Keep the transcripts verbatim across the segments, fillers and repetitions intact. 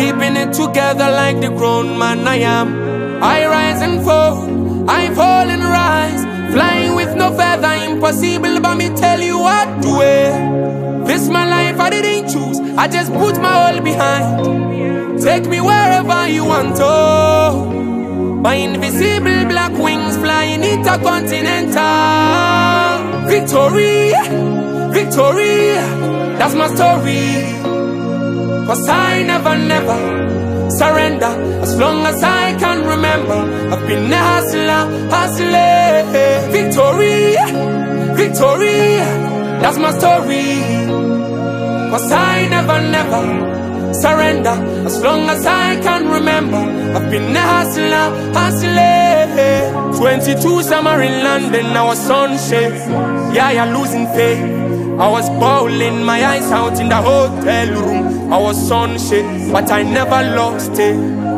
keeping it together like the grown man I am. I rise and fall, I fall and rise, flying with no feather, impossible, but me tell you what to wear. This my life, I didn't choose, I just put my all behind. Take me wherever you want to. My invisible black wings flying intercontinental. Victory, victory, that's my story. Cause I never, never surrender. As long as I can remember, I've been a hustler, hustling. Victory, victory, that's my story. Cause I never, never surrender. As long as I can remember, I've been a hustler, hustling. Twenty-two summer in London, I was sunshade. Yeah, you're losing faith. I was bawling my eyes out in the hotel room. I was sunshade, but I never lost it.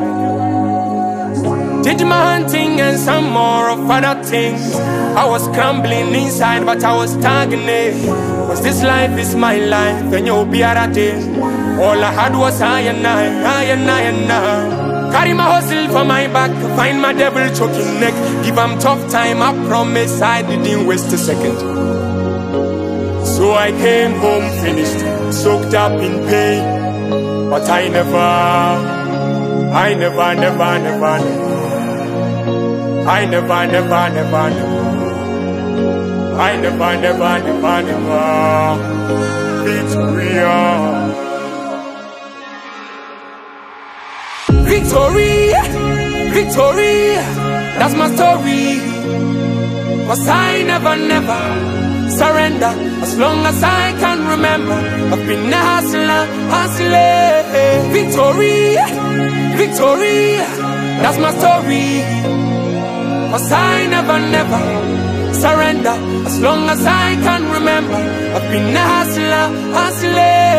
Did my hunting and some more of other things. I was crumbling inside, but I was stagnant. Cause this life is my life, and you'll be at a day. All I had was I and I, I and I and I. Carry my hustle for my back, find my devil choking neck. Give him tough time, I promise I didn't waste a second. So I came home finished, soaked up in pain. But I never, I never, never, never, never. I never, never, never, never. I never, never, never, never. Victoria. Victory, victory, that's my story. Cause I never, never surrender. As long as I can remember, I've been a hustler, hustling. Victory, victory, that's my story. Cause I never, never surrender. As long as I can remember, I've been a hustler, hustling.